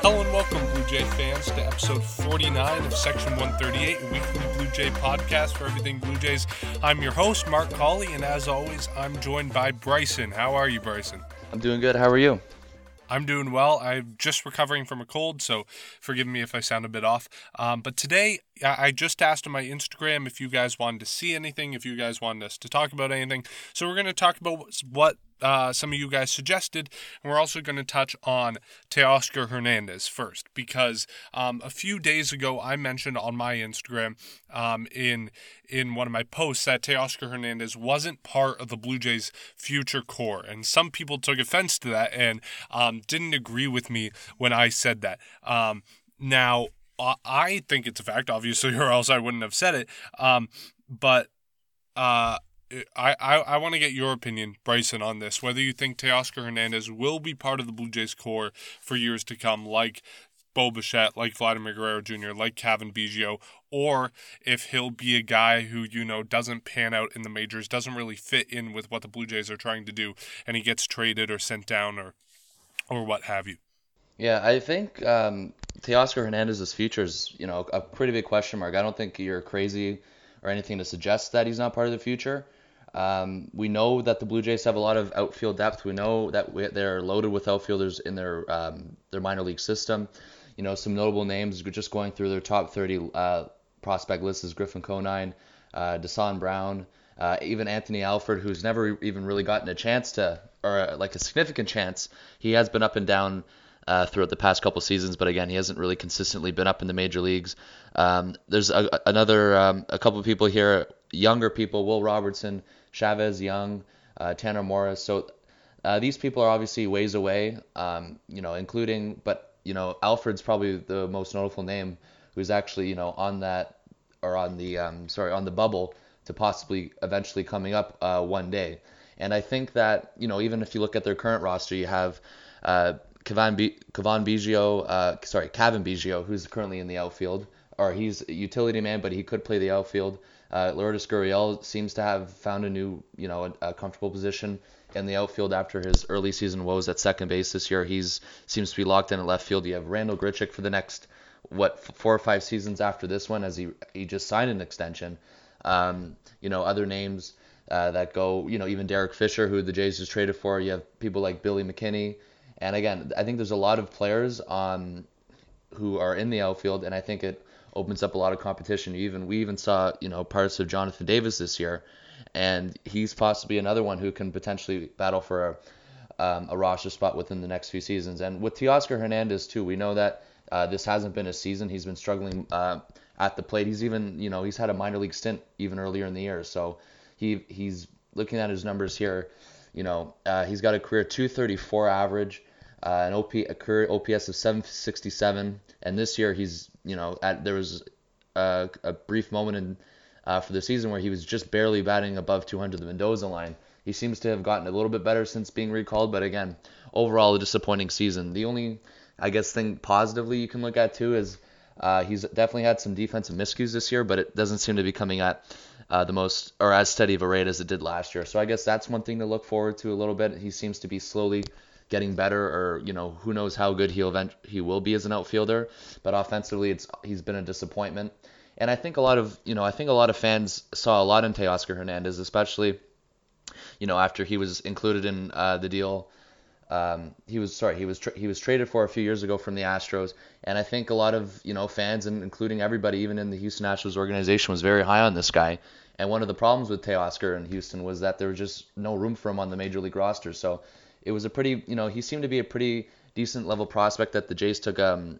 Hello and welcome, Blue Jay fans, to episode 49 of Section 138, a weekly Blue Jay podcast for everything Blue Jays. I'm your host, Mark Colley, and as always, I'm joined by Bryson. How are you, Bryson? I'm doing good. How are you? I'm doing well. I'm just recovering from a cold, so forgive me if I sound a bit off. But today, I just asked on my Instagram if you guys wanted to see anything, if you guys wanted us to talk about anything. So we're going to talk about what some of you guys suggested, and we're also going to touch on Teoscar Hernandez first, because a few days ago I mentioned on my Instagram in one of my posts that Teoscar Hernandez wasn't part of the Blue Jays' future core, and some people took offense to that and didn't agree with me when I said that. Now, I think it's a fact, obviously, or else I wouldn't have said it, but I want to get your opinion, Bryson, on this, whether you think Teoscar Hernandez will be part of the Blue Jays core for years to come, like Bo Bichette, like Vladimir Guerrero Jr., like Cavan Biggio, or if he'll be a guy who, doesn't pan out in the majors, doesn't really fit in with what the Blue Jays are trying to do, and he gets traded or sent down or what have you. Yeah, I think Teoscar Hernandez's future is, a pretty big question mark. I don't think you're crazy or anything to suggest that he's not part of the future. We know that the Blue Jays have a lot of outfield depth. We know that they're loaded with outfielders in their minor league system. Some notable names, just going through their top 30 prospect list, is Griffin Conine, Desan Brown, even Anthony Alford, who's never even really gotten a chance like a significant chance. He has been up and down throughout the past couple seasons, but again, he hasn't really consistently been up in the major leagues. There's a couple of people here, younger people, Will Robertson, Chavez Young, Tanner Morris. So these people are obviously ways away, including, but Alfred's probably the most notable name, who's actually on the bubble to possibly eventually coming up one day. And I think that even if you look at their current roster, you have Cavan Biggio, who's currently in the outfield, or he's a utility man, but he could play the outfield. Lourdes Gurriel seems to have found a new, a comfortable position in the outfield after his early season woes at second base this year. Seems to be locked in at left field. You have Randall Grichuk for the next 4 or 5 seasons after this one, as he just signed an extension. Other names that go, even Derek Fisher, who the Jays just traded for. You have people like Billy McKinney. And again, I think there's a lot of players who are in the outfield, and I think it opens up a lot of competition. We even saw parts of Jonathan Davis this year, and he's possibly another one who can potentially battle for a roster spot within the next few seasons. And with Teoscar Hernandez too, we know that this hasn't been his season. He's been struggling at the plate. He's even he's had a minor league stint even earlier in the year. So he's looking at his numbers here. He's got a career 234 average. A career OPS of 767, and this year there was a brief moment for the season where he was just barely batting above 200 the Mendoza line. He seems to have gotten a little bit better since being recalled, but again, overall a disappointing season. The only, I guess, thing positively you can look at too is he's definitely had some defensive miscues this year, but it doesn't seem to be coming at the most or as steady of a rate as it did last year. So I guess that's one thing to look forward to a little bit. He seems to be slowly getting better, or who knows how good he will be as an outfielder, but offensively he's been a disappointment. And I think a lot of fans saw a lot in Teoscar Hernandez, especially after he was included in the deal. He was traded for a few years ago from the Astros, and I think a lot of fans, and including everybody even in the Houston Astros organization, was very high on this guy. And one of the problems with Teoscar in Houston was that there was just no room for him on the major league roster. So it was a pretty, he seemed to be a pretty decent level prospect that the Jays took, a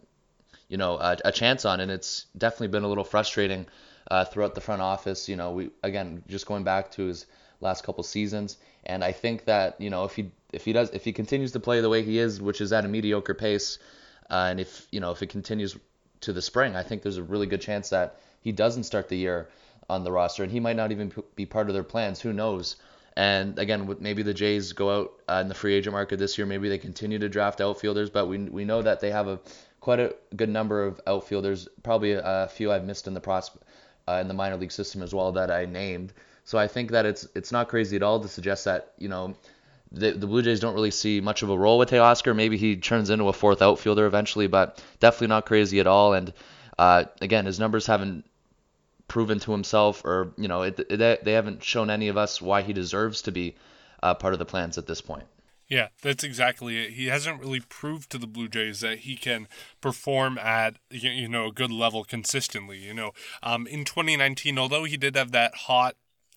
chance on, and it's definitely been a little frustrating throughout the front office. We just going back to his last couple seasons, and I think that if he continues to play the way he is, which is at a mediocre pace, and if it continues to the spring, I think there's a really good chance that he doesn't start the year on the roster, and he might not even be part of their plans. Who knows? And again, maybe the Jays go out in the free agent market this year. Maybe they continue to draft outfielders, but we know that they have quite a good number of outfielders. Probably a few I've missed in the minor league system as well that I named. So I think that it's not crazy at all to suggest that the Blue Jays don't really see much of a role with Teoscar. Maybe he turns into a fourth outfielder eventually, but definitely not crazy at all. And again, his numbers haven't proven to himself, or they haven't shown any of us why he deserves to be part of the plans at this point. Yeah, that's exactly it. He hasn't really proved to the Blue Jays that he can perform at a good level consistently. In 2019, although he did have that hot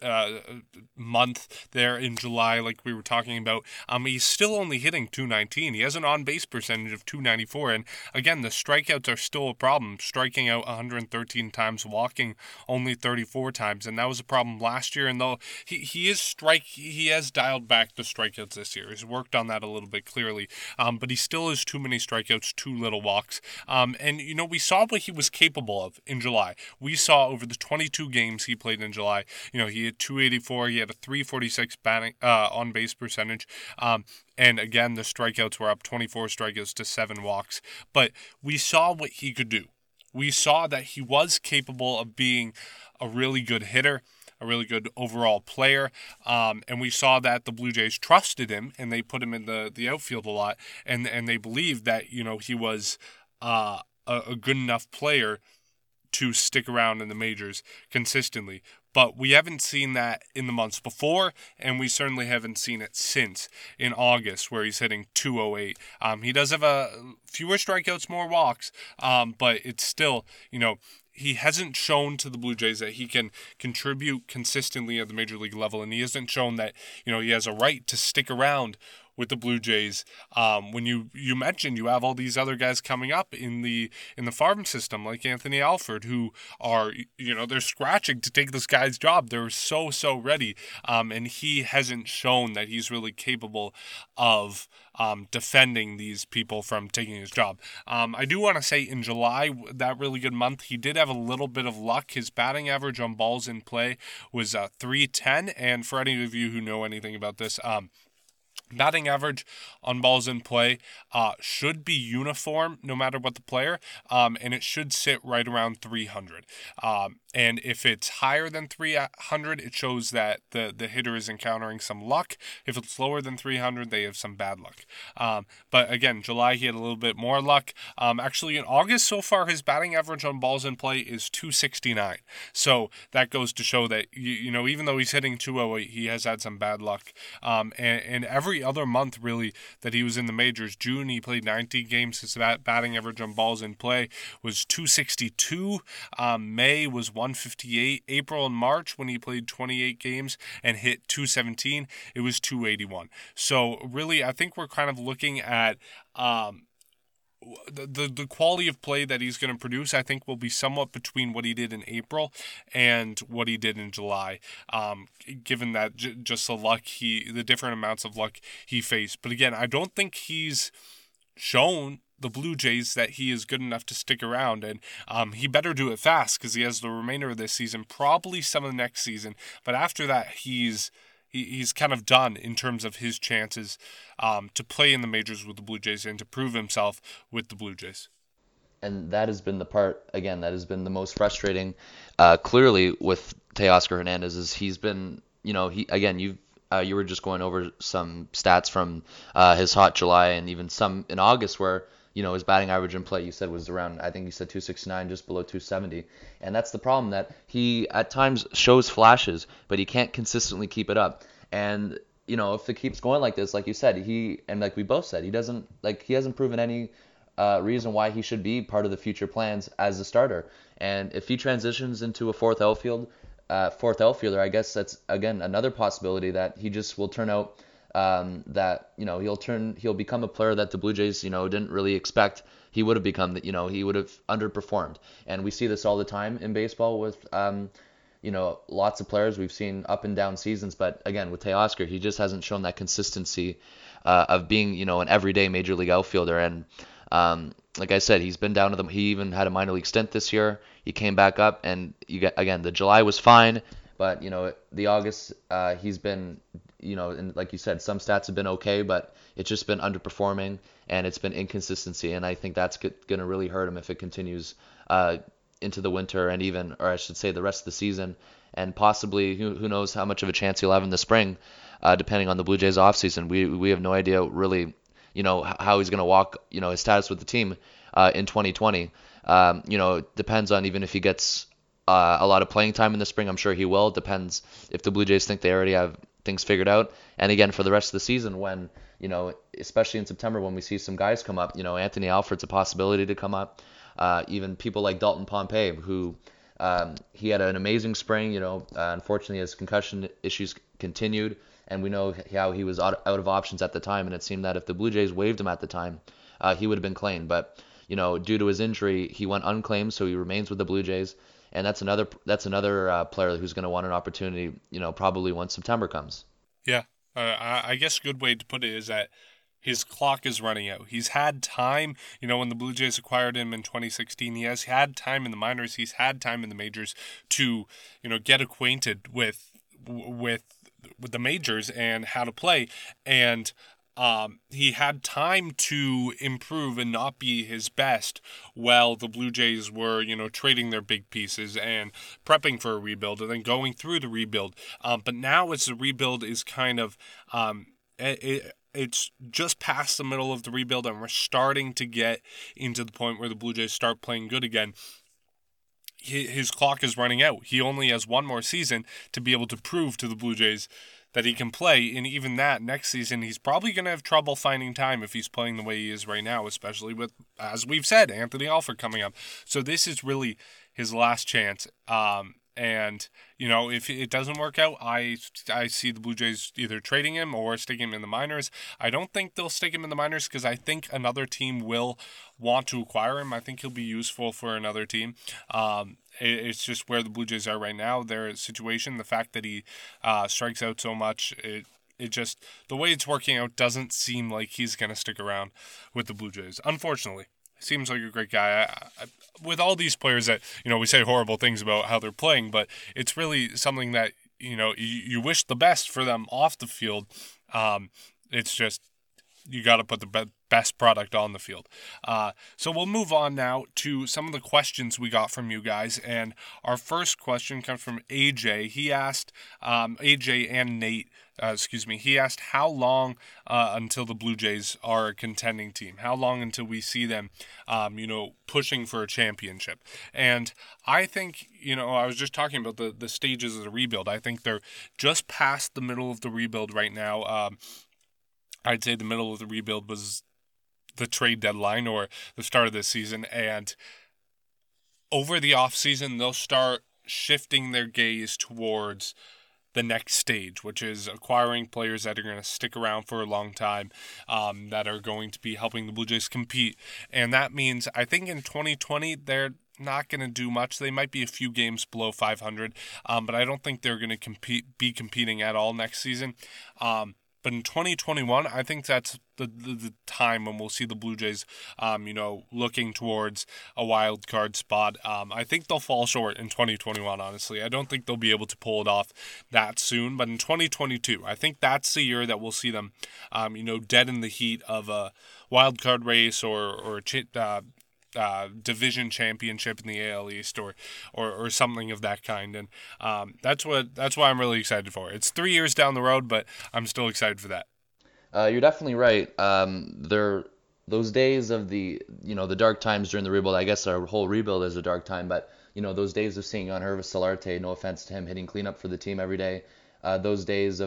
month there in July, like we were talking about, he's still only hitting 219. He has an on-base percentage of 294, and again, the strikeouts are still a problem. Striking out 113 times, walking only 34 times, and that was a problem last year. And though he has dialed back the strikeouts this year. He's worked on that a little bit clearly, but he still has too many strikeouts, too little walks. And we saw what he was capable of in July. We saw over the 22 games he played in July. He had 284. He had a 346 batting on base percentage. And again, the strikeouts were up 24 strikeouts to 7 walks. But we saw what he could do. We saw that he was capable of being a really good hitter, a really good overall player. And we saw that the Blue Jays trusted him and they put him in the outfield a lot. And they believed that, he was a good enough player to stick around in the majors consistently. But we haven't seen that in the months before, and we certainly haven't seen it since in August, where he's hitting 208. He does have fewer strikeouts, more walks, but it's still, he hasn't shown to the Blue Jays that he can contribute consistently at the major league level, and he hasn't shown that, he has a right to stick around with the Blue Jays. When you mentioned you have all these other guys coming up in the farm system, like Anthony Alford, who are, they're scratching to take this guy's job. They're so ready. And he hasn't shown that he's really capable of defending these people from taking his job. I do want to say in July, that really good month, he did have a little bit of luck. His batting average on balls in play was 310. And for any of you who know anything about this, batting average on balls in play should be uniform no matter what the player, and it should sit right around 300. And if it's higher than 300, it shows that the hitter is encountering some luck. If it's lower than 300, they have some bad luck. But again, July, he had a little bit more luck. Actually, in August so far, his batting average on balls in play is 269. So that goes to show that, even though he's hitting 208, he has had some bad luck. And every other month, really, that he was in the majors, June, he played 19 games. His batting average on balls in play was 262. May was 158. April and March, when he played 28 games and hit 217, it was 281. So really, I think we're kind of looking at the quality of play that he's going to produce. I think will be somewhat between what he did in April and what he did in July, given that just the different amounts of luck he faced. But again, I don't think he's shown the Blue Jays that he is good enough to stick around, and he better do it fast because he has the remainder of this season, probably some of the next season. But after that, he's kind of done in terms of his chances to play in the majors with the Blue Jays and to prove himself with the Blue Jays. And that has been the part, again, that has been the most frustrating, clearly, with Teoscar Hernandez, is he's been, you were just going over some stats from his hot July and even some in August where, his batting average in play, you said, was around, I think you said 269, just below 270. And that's the problem, that he at times shows flashes, but he can't consistently keep it up. And, if it keeps going like this, like you said, and like we both said, he hasn't proven any reason why he should be part of the future plans as a starter. And if he transitions into a fourth outfielder, I guess that's, again, another possibility that he just will turn out that he'll become a player that the Blue Jays didn't really expect he would have become. That he would have underperformed, and we see this all the time in baseball with lots of players. We've seen up and down seasons, but again with Teoscar, he just hasn't shown that consistency of being an everyday major league outfielder. And like I said, he's been down to he even had a minor league stint this year. He came back up, and the July was fine, but the August he's been. And like you said, some stats have been okay, but it's just been underperforming and it's been inconsistency. And I think that's going to really hurt him if it continues into the winter or I should say the rest of the season. And possibly, who knows how much of a chance he'll have in the spring. depending on the Blue Jays offseason. We have no idea really, how he's going to walk, his status with the team in 2020. It depends on even if he gets a lot of playing time in the spring. I'm sure he will. It depends if the Blue Jays think they already have things figured out. And again, for the rest of the season, when, especially in September when we see some guys come up, Anthony Alford's a possibility to come up. Even people like Dalton Pompey, who he had an amazing spring. Unfortunately, his concussion issues continued, and we know how he was out of options at the time. And it seemed that if the Blue Jays waived him at the time, he would have been claimed. But due to his injury, he went unclaimed, so he remains with the Blue Jays. And that's another player who's going to want an opportunity, probably once September comes. Yeah, I guess a good way to put it is that his clock is running out. He's had time, when the Blue Jays acquired him in 2016, he has had time in the minors, he's had time in the majors to, get acquainted with the majors and how to play. And he had time to improve and not be his best while the Blue Jays were, trading their big pieces and prepping for a rebuild and then going through the rebuild. But now as the rebuild is kind of, it's just past the middle of the rebuild and we're starting to get into the point where the Blue Jays start playing good again. His clock is running out. He only has one more season to be able to prove to the Blue Jays that he can play, and even that next season he's probably going to have trouble finding time if he's playing the way he is right now, especially with, as we've said, Anthony Alford coming up. So this is really his last chance. And if it doesn't work out, I see the Blue Jays either trading him or sticking him in the minors. I don't think they'll stick him in the minors because I think another team will want to acquire him. I think he'll be useful for another team. It's just where the Blue Jays are right now, their situation, the fact that he strikes out so much, it just, the way it's working out doesn't seem like he's going to stick around with the Blue Jays, unfortunately. Seems like a great guy. With all these players that, we say horrible things about how they're playing, but it's really something that, you wish the best for them off the field. It's just, you got to put the best product on the field. So we'll move on now to some of the questions we got from you guys. And our first question comes from AJ. He asked, AJ and Nate, he asked how long until the Blue Jays are a contending team? How long until we see them, pushing for a championship? And I think, I was just talking about the stages of the rebuild. I think they're just past the middle of the rebuild right now. I'd say the middle of the rebuild was the trade deadline or the start of this season. And over the offseason, they'll start shifting their gaze towards the next stage, which is acquiring players that are going to stick around for a long time, that are going to be helping the Blue Jays compete. And that means, I think in 2020, they're not going to do much. They might be a few games below 500, but I don't think they're going to be competing at all next season. But in 2021, I think that's the time when we'll see the Blue Jays, looking towards a wild card spot. I think they'll fall short in 2021, honestly. I don't think they'll be able to pull it off that soon. But in 2022, I think that's the year that we'll see them, dead in the heat of a wild card race or division championship in the AL East or something of that kind. And that's why I'm really excited for. It's 3 years down the road, but I'm still excited for that. You're definitely right. Those days of the dark times during the rebuild. I guess our whole rebuild is a dark time, but those days of seeing Yangervis Solarte, no offense to him, hitting cleanup for the team every day. Those days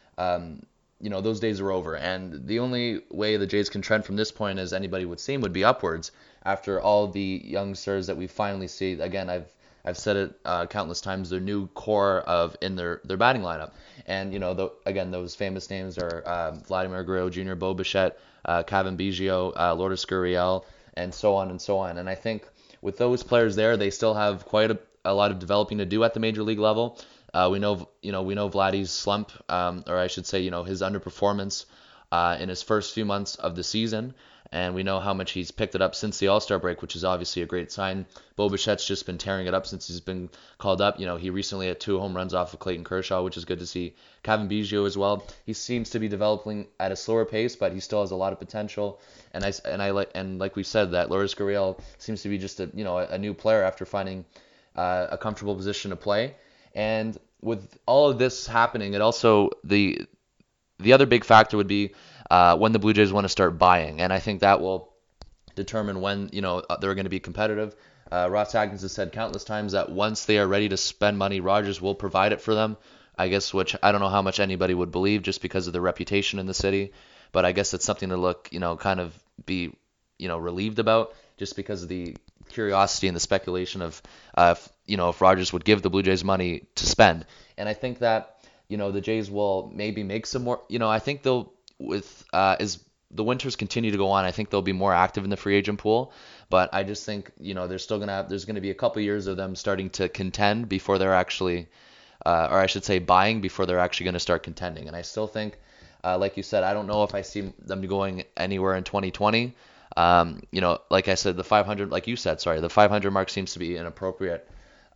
are over, and the only way the Jays can trend from this point, as anybody would seem, would be upwards after all the youngsters that we finally see. Again, I've said it countless times, their new core in their batting lineup. And, those famous names are Vladimir Guerrero Jr., Bo Bichette, Cavan Biggio, Lourdes Gurriel, and so on and so on. And I think with those players there, they still have quite a lot of developing to do at the major league level. We know Vladdy's slump, or I should say, his underperformance in his first few months of the season. And we know how much he's picked it up since the All-Star break, which is obviously a great sign. Bo Bichette's just been tearing it up since he's been called up. He recently had 2 home runs off of Clayton Kershaw, which is good to see. Cavan Biggio as well. He seems to be developing at a slower pace, but he still has a lot of potential. And like we said, that Lourdes Gurriel seems to be just a new player after finding a comfortable position to play. And with all of this happening, it also the the other big factor would be when the Blue Jays want to start buying, and I think that will determine when they're going to be competitive. Ross Atkins has said countless times that once they are ready to spend money, Rogers will provide it for them. I guess, which I don't know how much anybody would believe just because of their reputation in the city, but I guess it's something to look, kind of be, relieved about, just because of the curiosity and the speculation of, if Rogers would give the Blue Jays money to spend. And I think that, the Jays will maybe make some more, I think they'll, as the winters continue to go on, I think they'll be more active in the free agent pool. But I just think, there's going to be a couple years of them starting to contend before they're actually, or I should say buying before they're actually going to start contending. And I still think, like you said, I don't know if I see them going anywhere in 2020. Like I said, the 500, like you said, sorry, the 500 mark seems to be an appropriate,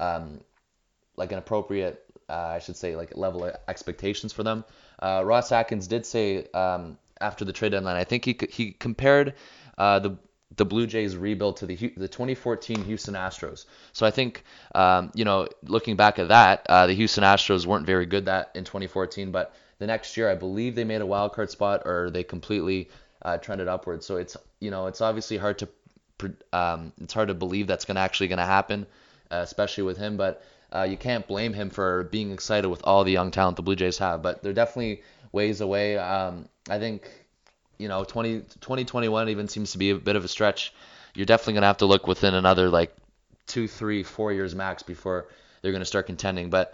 I should say, like level of expectations for them. Ross Atkins did say after the trade deadline, I think he compared the Blue Jays rebuild to the 2014 Houston Astros. So I think, looking back at that, the Houston Astros weren't very good that in 2014, but the next year I believe they made a wild card spot or they completely trended upwards. So it's obviously hard to believe that's actually going to happen, especially with him. But you can't blame him for being excited with all the young talent the Blue Jays have. But they're definitely ways away. I think 2021 even seems to be a bit of a stretch. You're definitely going to have to look within another 2, 3, 4 years max before they're going to start contending. But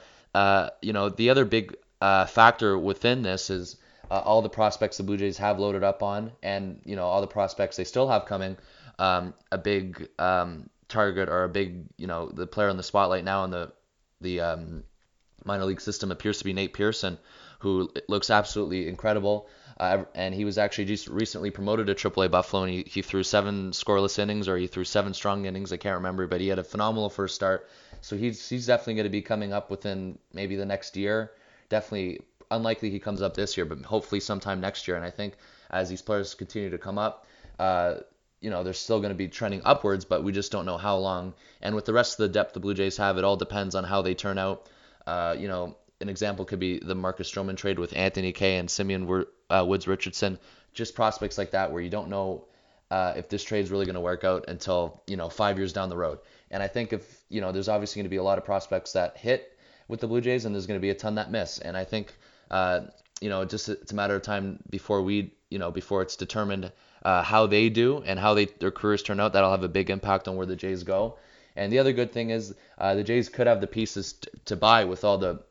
the other big factor within this is all the prospects the Blue Jays have loaded up on, and all the prospects they still have coming. A big target or a big the player in the spotlight now in the minor league system appears to be Nate Pearson, who looks absolutely incredible. And he was actually just recently promoted to AAA Buffalo, and he threw 7 scoreless innings, or he threw 7 strong innings. I can't remember, but he had a phenomenal first start. So he's definitely going to be coming up within maybe the next year. Definitely unlikely he comes up this year, but hopefully sometime next year. And I think as these players continue to come up, they're still going to be trending upwards, but we just don't know how long. And with the rest of the depth the Blue Jays have, it all depends on how they turn out. An example could be the Marcus Stroman trade with Anthony Kay and Simeon Woods Richardson. Just prospects like that where you don't know if this trade is really going to work out until 5 years down the road. And I think if there's obviously going to be a lot of prospects that hit with the Blue Jays, and there's going to be a ton that miss. And I think it's a matter of time before before it's determined how they do and how their careers turn out. That'll have a big impact on where the Jays go. And the other good thing is the Jays could have the pieces to buy with all the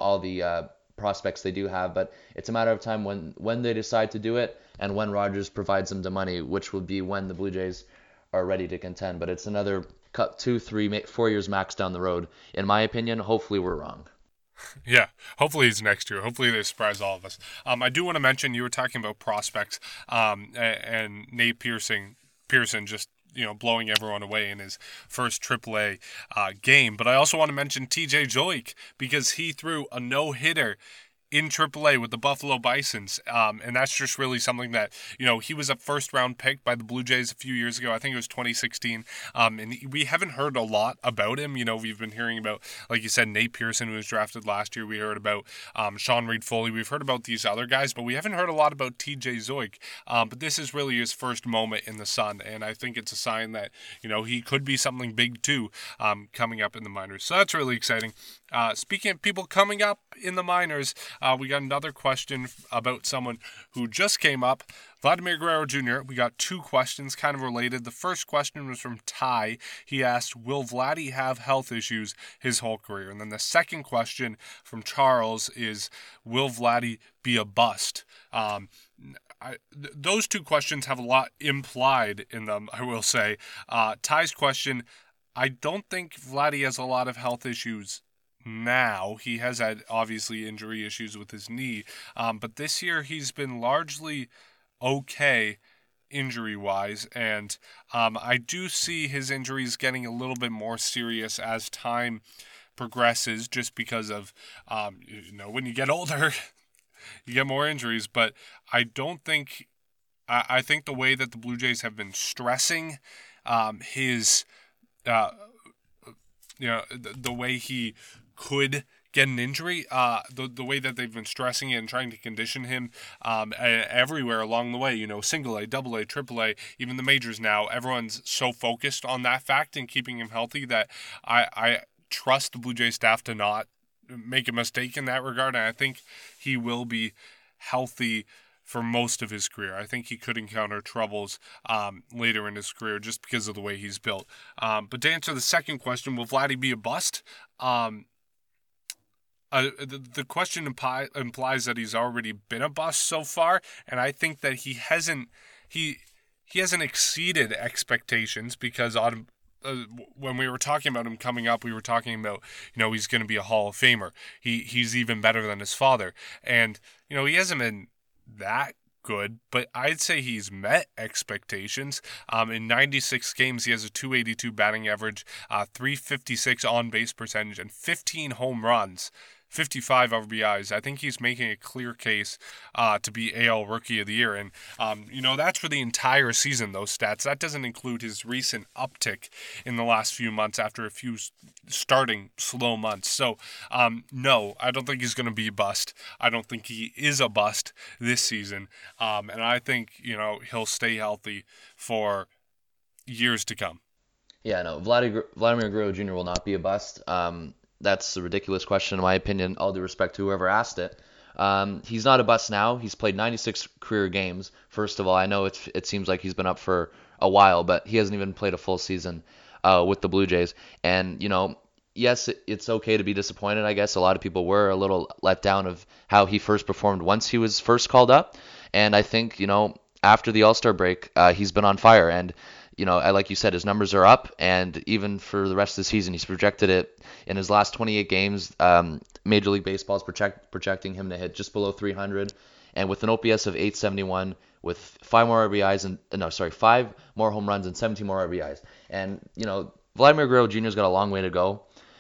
prospects they do have, but it's a matter of time when they decide to do it and when Rogers provides them the money, which will be when the Blue Jays are ready to contend. But it's another 2, 3, 4 years max down the road. In my opinion, hopefully we're wrong. Yeah, hopefully it's next year. Hopefully they surprise all of us. I do want to mention, you were talking about prospects, and Nate Pearson just blowing everyone away in his first AAA game. But I also want to mention TJ Joik, because he threw a no-hitter in AAA with the Buffalo Bisons, and that's just really something that, he was a first-round pick by the Blue Jays a few years ago. I think it was 2016, and we haven't heard a lot about him. We've been hearing about, like you said, Nate Pearson, who was drafted last year. We heard about Sean Reed-Foley. We've heard about these other guys, but we haven't heard a lot about TJ Joik. But this is really his first moment in the sun, and I think it's a sign that, he could be something big too, coming up in the minors. So that's really exciting. Speaking of people coming up in the minors, we got another question about someone who just came up, Vladimir Guerrero Jr. We got 2 questions kind of related. The first question was from Ty. He asked, will Vladdy have health issues his whole career? And then the second question from Charles is, will Vladdy be a bust? Those 2 questions have a lot implied in them, I will say. Ty's question, I don't think Vladdy has a lot of health issues now. He has had obviously injury issues with his knee, but this year he's been largely okay injury-wise, and I do see his injuries getting a little bit more serious as time progresses, just because of when you get older you get more injuries. But I don't think I think the way that the Blue Jays have been stressing his the way he could get an injury, the way that they've been stressing it and trying to condition him everywhere along the way, single A, double A, triple A, even the majors now, everyone's so focused on that fact and keeping him healthy that I trust the Blue Jays staff to not make a mistake in that regard. And I think he will be healthy for most of his career. I think he could encounter troubles later in his career just because of the way he's built. But to answer the second question, will Vladdy be a bust? The question implies that he's already been a bust so far, and I think that he hasn't exceeded expectations because when we were talking about him coming up, we were talking about, he's going to be a Hall of Famer. He's even better than his father. And, he hasn't been that good, but I'd say he's met expectations. In 96 games, he has a .282 batting average, .356 on-base percentage, and 15 home runs. 55 RBIs. I think he's making a clear case to be AL Rookie of the Year. And, that's for the entire season, those stats. That doesn't include his recent uptick in the last few months after a few starting slow months. So, no, I don't think he's going to be a bust. I don't think he is a bust this season. And I think, he'll stay healthy for years to come. Yeah, no, Vladimir Guerrero Jr. will not be a bust. That's a ridiculous question, in my opinion, all due respect to whoever asked it. He's not a bust now. He's played 96 career games. First of all, I know it seems like he's been up for a while, but he hasn't even played a full season with the Blue Jays. And, yes, it's okay to be disappointed, I guess. A lot of people were a little let down of how he first performed once he was first called up. And I think, after the All-Star break, he's been on fire. And, like you said, his numbers are up, and even for the rest of the season, he's projected it in his last 28 games. Major League Baseball is projecting him to hit just below 300, and with an OPS of 871, with 5 more home runs and 17 more RBIs. And Vladimir Guerrero Jr.'s got a long way to go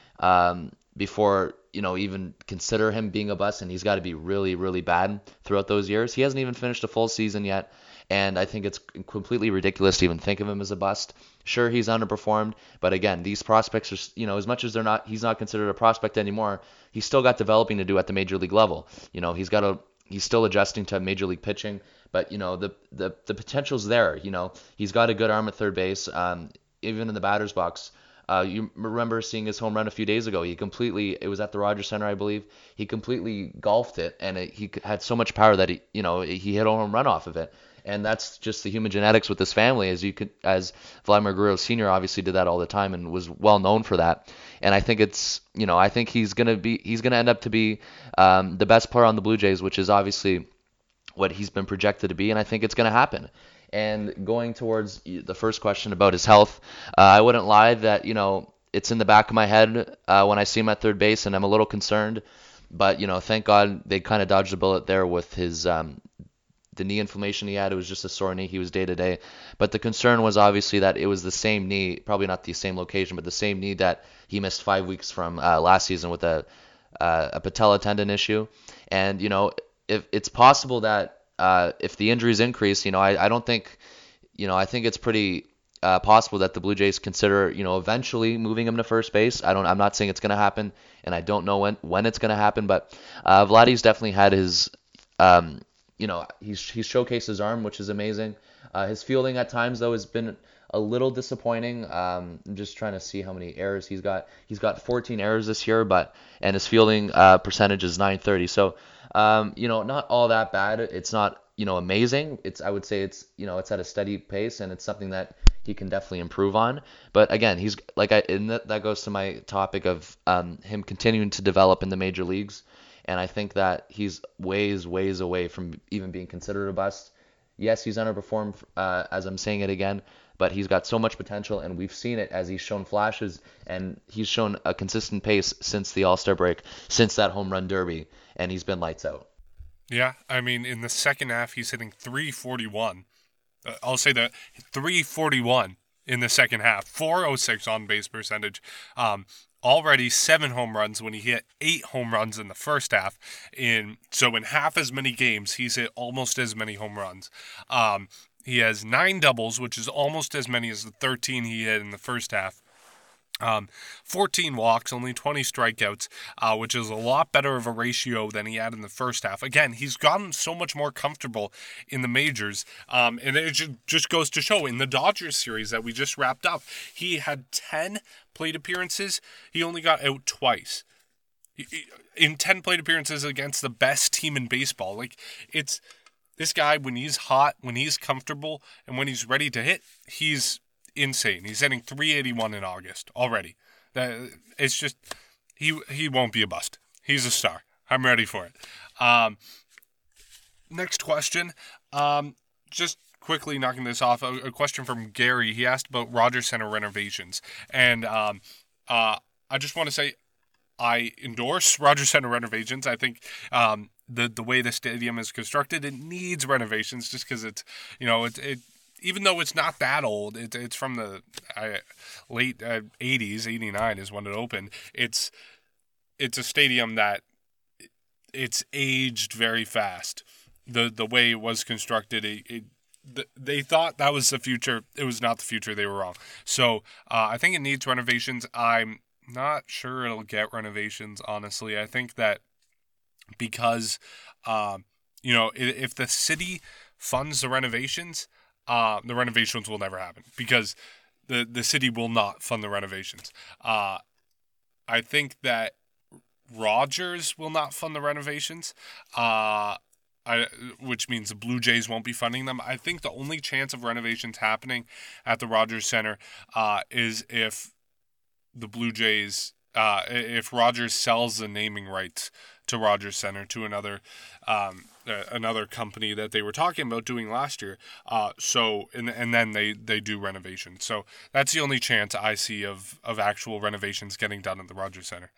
before even consider him being a bust, and he's got to be really, really bad throughout those years. He hasn't even finished a full season yet. And I think it's completely ridiculous to even think of him as a bust. Sure, he's underperformed, but again, these prospects are, as much as he's not considered a prospect anymore, he's still got developing to do at the major league level. He's still adjusting to major league pitching, but the potential's there. He's got a good arm at third base. Even in the batter's box, you remember seeing his home run a few days ago. It was at the Rogers Center, I believe. He completely golfed it, and he had so much power that he hit a home run off of it. And that's just the human genetics with this family, as Vladimir Guerrero Sr. obviously did that all the time and was well known for that. And I think I think he's gonna end up to be the best player on the Blue Jays, which is obviously what he's been projected to be, and I think it's gonna happen. And going towards the first question about his health, I wouldn't lie that it's in the back of my head when I see him at third base, and I'm a little concerned. But thank God they kind of dodged a bullet there with his the knee inflammation he had. It was just a sore knee. He was day to day. But the concern was obviously that it was the same knee, probably not the same location, but the same knee that he missed 5 weeks from last season with a patella tendon issue. And, if it's possible that if the injuries increase, I don't think, I think it's pretty possible that the Blue Jays consider, eventually moving him to first base. I'm not saying it's going to happen, and I don't know when it's going to happen, but Vladdy's definitely had his he's showcased his arm, which is amazing. His fielding at times, though, has been a little disappointing. I'm just trying to see how many errors he's got. He's got 14 errors this year, and his fielding percentage is .930. So, not all that bad. It's not, amazing. I would say it's at a steady pace, and it's something that he can definitely improve on. But again, he's and that goes to my topic of him continuing to develop in the major leagues. And I think that he's ways away from even being considered a bust. Yes, he's underperformed, as I'm saying it again, but he's got so much potential, and we've seen it as he's shown flashes, and he's shown a consistent pace since the All-Star break, since that home run derby, and he's been lights out. Yeah, I mean, in the second half, he's hitting .341. I'll say that, .341 in the second half, .406 on-base percentage. Already 7 home runs when he hit 8 home runs in the first half. So in half as many games, he's hit almost as many home runs. He has 9 doubles, which is almost as many as the 13 he hit in the first half. Um, 14 walks, only 20 strikeouts, which is a lot better of a ratio than he had in the first half. Again, he's gotten so much more comfortable in the majors, and it just goes to show in the Dodgers series that we just wrapped up, he had 10 plate appearances. He only got out twice. In 10 plate appearances against the best team in baseball. Like, it's this guy, when he's hot, when he's comfortable, and when he's ready to hit, he's insane. He's hitting 381 in August already. It's just he won't be a bust. He's a star. I'm ready for it. Next question. Just quickly knocking this off. A question from Gary. He asked about Rogers Center renovations, and I just want to say I endorse Rogers Center renovations. I think the way the stadium is constructed, it needs renovations just because it's it even though it's not that old, it's from the late 80s, 89 is when it opened. It's a stadium that it's aged very fast. The way it was constructed, they thought that was the future. It was not the future. They were wrong. So I think it needs renovations. I'm not sure it'll get renovations, honestly. I think that because, if the city funds the renovations will never happen because the city will not fund the renovations. I think that Rogers will not fund the renovations, which means the Blue Jays won't be funding them. I think the only chance of renovations happening at the Rogers Center is if the Blue Jays, if Rogers sells the naming rights to Rogers Center to another company that they were talking about doing last year. And then they do renovations. So that's the only chance I see of actual renovations getting done at the Rogers Center.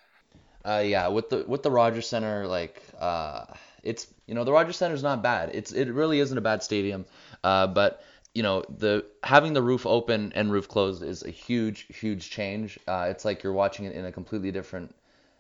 With the Rogers Center, it's the Rogers Center is not bad. It really isn't a bad stadium, but the having the roof open and roof closed is a huge change. It's like you're watching it in a completely different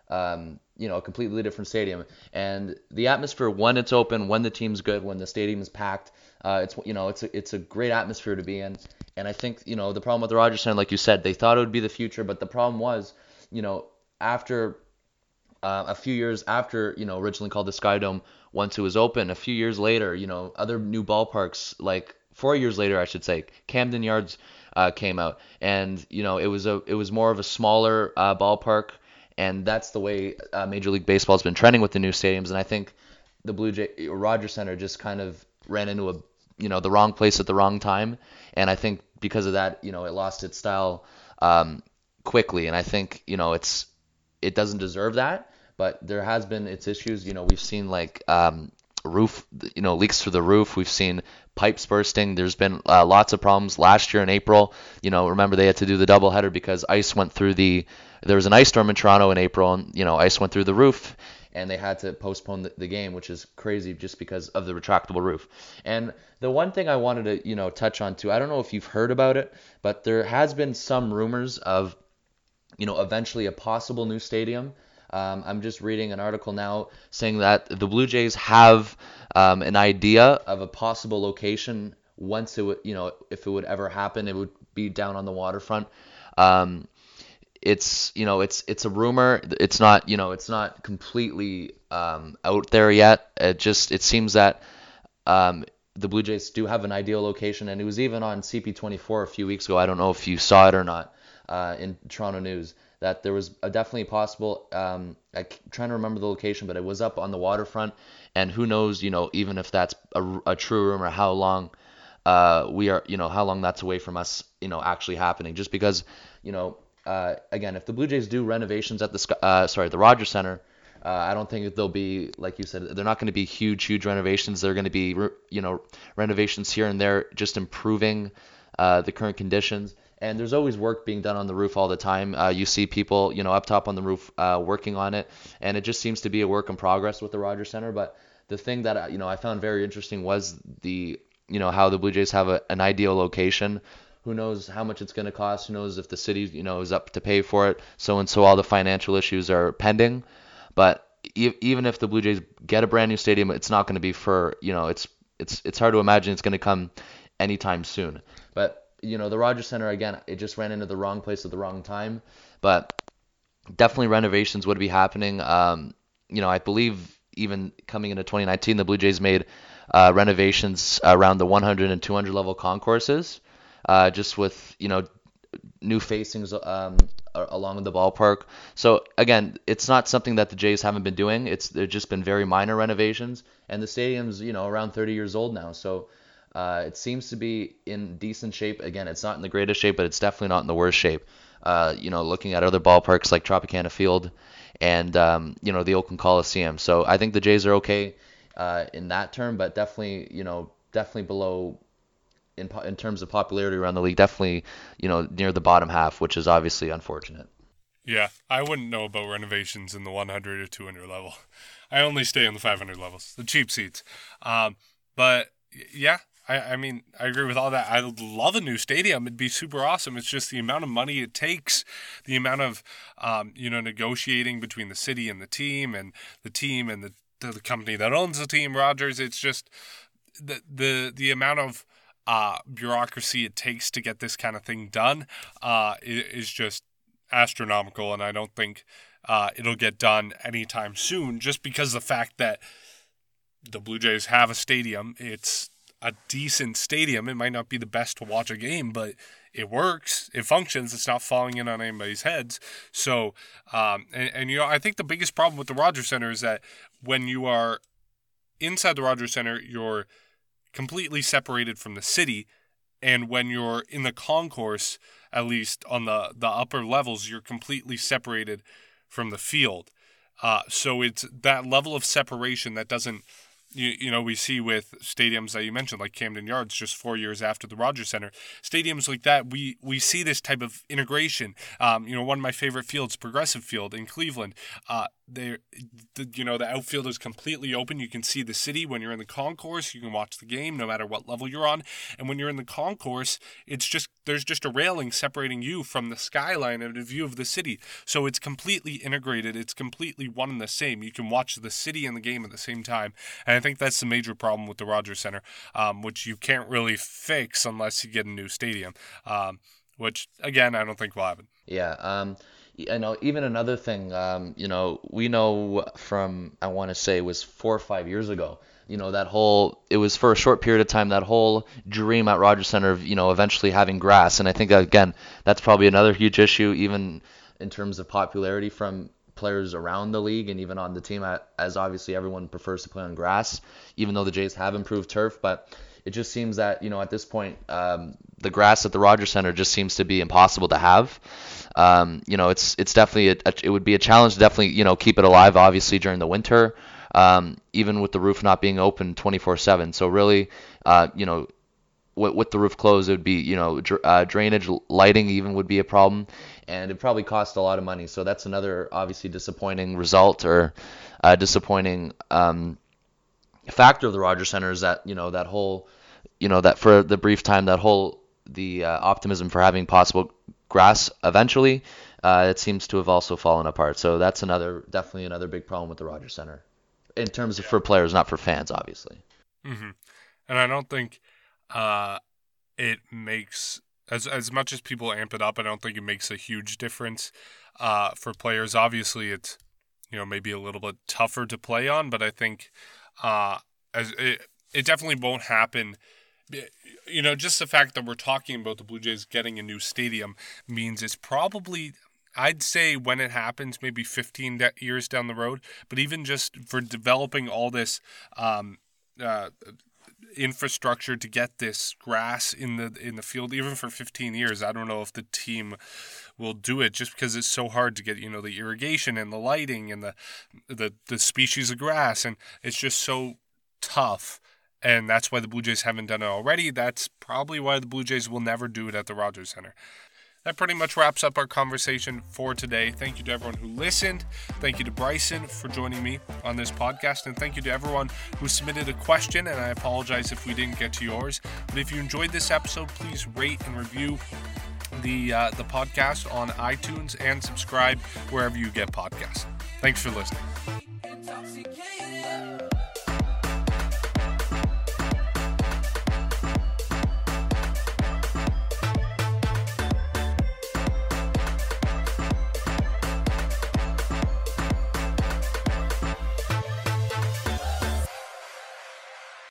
a completely different stadium. And the atmosphere when it's open, when the team's good, when the stadium is packed, it's a great atmosphere to be in. And I think the problem with the Rogers Center, like you said, they thought it would be the future, but the problem was, after a few years after, originally called the Sky Dome, once it was open, a few years later, other new ballparks, like 4 years later, I should say, Camden Yards came out, and it was more of a smaller ballpark, and that's the way Major League Baseball has been trending with the new stadiums. And I think the Rogers Center just kind of ran into the wrong place at the wrong time, and I think because of that, it lost its style quickly, and I think it doesn't deserve that, but there has been its issues. We've seen roof, leaks through the roof. We've seen pipes bursting. There's been lots of problems last year in April. Remember they had to do the doubleheader because ice went through there was an ice storm in Toronto in April, and ice went through the roof, and they had to postpone the game, which is crazy just because of the retractable roof. And the one thing I wanted to touch on too, I don't know if you've heard about it, but there has been some rumors of eventually a possible new stadium. I'm just reading an article now saying that the Blue Jays have an idea of a possible location once it would, if it would ever happen, it would be down on the waterfront. It's a rumor. It's not completely out there yet. It seems that the Blue Jays do have an ideal location, and it was even on CP24 a few weeks ago. I don't know if you saw it or not in Toronto News, that there was definitely possible. I'm trying to remember the location, but it was up on the waterfront, and who knows, even if that's a true rumor, how long how long that's away from us, actually happening. Just because, again, if the Blue Jays do renovations at the Rogers Center, I don't think they'll be, like you said, they're not going to be huge renovations. They're going to be, renovations here and there, just improving the current conditions. And there's always work being done on the roof all the time. You see people, up top on the roof working on it, and it just seems to be a work in progress with the Rogers Center. But the thing that I found very interesting was how the Blue Jays have an ideal location. Who knows how much it's going to cost? Who knows if the city, is up to pay for it? So all the financial issues are pending. But even if the Blue Jays get a brand new stadium, it's not going to be for, it's hard to imagine it's going to come anytime soon. But the Rogers Center, again, it just ran into the wrong place at the wrong time. but definitely renovations would be happening. I believe even coming into 2019, the Blue Jays made renovations around the 100 and 200 level concourses, just with new facings along the ballpark. So again, it's not something that the Jays haven't been doing. They've just been very minor renovations, and the stadium's around 30 years old now. So it seems to be in decent shape. Again, it's not in the greatest shape, but it's definitely not in the worst shape. Looking at other ballparks like Tropicana Field and the Oakland Coliseum. So I think the Jays are okay in that term, but definitely below in terms of popularity around the league, definitely, near the bottom half, which is obviously unfortunate. Yeah, I wouldn't know about renovations in the 100 or 200 level. I only stay in the 500 levels, the cheap seats. But yeah, I mean, I agree with all that. I love a new stadium. It'd be super awesome. It's just the amount of money it takes, the amount of, negotiating between the city and the team and the company that owns the team, Rogers. It's just the amount of bureaucracy it takes to get this kind of thing done is just astronomical, and I don't think it'll get done anytime soon, just because of the fact that the Blue Jays have a stadium. It's a decent stadium. It might not be the best to watch a game, but it works. It functions. It's not falling in on anybody's heads. So, I think the biggest problem with the Rogers Center is that when you are inside the Rogers Center, you're completely separated from the city, and when you're in the concourse, at least on the upper levels, you're completely separated from the field. So it's that level of separation that doesn't, we see with stadiums that you mentioned, like Camden Yards, just 4 years after the Rogers Center. Stadiums like that, we see this type of integration. One of my favorite fields, Progressive Field in Cleveland. The outfield is completely open. You can see the city. When you're in the concourse, you can watch the game no matter what level you're on. And when you're in the concourse, there's just a railing separating you from the skyline and a view of the city. So it's completely integrated. It's completely one and the same. You can watch the city and the game at the same time. And I think that's the major problem with the Rogers Center, which you can't really fix unless you get a new stadium, which, again, I don't think will happen. Yeah. Even another thing, we know from, I want to say it was 4 or 5 years ago, it was for a short period of time, that whole dream at Rogers Center of, eventually having grass. And I think, again, that's probably another huge issue, even in terms of popularity from players around the league and even on the team, as obviously everyone prefers to play on grass, even though the Jays have improved turf. But it just seems that, at this point, the grass at the Rogers Center just seems to be impossible to have. It's definitely it would be a challenge to definitely, keep it alive, obviously, during the winter, even with the roof not being open 24/7. So really, with the roof closed, it would be, drainage, lighting even would be a problem, and it probably cost a lot of money. So that's another obviously disappointing result, or disappointing factor of the Rogers Center, is that, that whole, that for the brief time, the optimism for having possible grass eventually, it seems to have also fallen apart. So that's definitely another big problem with the Rogers Center, in terms of for players, not for fans, obviously. Mm-hmm. And I don't think it makes, as much as people amp it up, I don't think it makes a huge difference for players. Obviously, it's maybe a little bit tougher to play on, but I think it definitely won't happen. Just the fact that we're talking about the Blue Jays getting a new stadium means it's probably, I'd say, when it happens, maybe 15 years down the road. But even just for developing all this infrastructure to get this grass in the field, even for 15 years, I don't know if the team will do it, just because it's so hard to get the irrigation and the lighting and the species of grass, and it's just so tough. And that's why the Blue Jays haven't done it already. That's probably why the Blue Jays will never do it at the Rogers Center. That pretty much wraps up our conversation for today. Thank you to everyone who listened. Thank you to Bryson for joining me on this podcast. And thank you to everyone who submitted a question. And I apologize if we didn't get to yours. But if you enjoyed this episode, please rate and review the podcast on iTunes and subscribe wherever you get podcasts. Thanks for listening.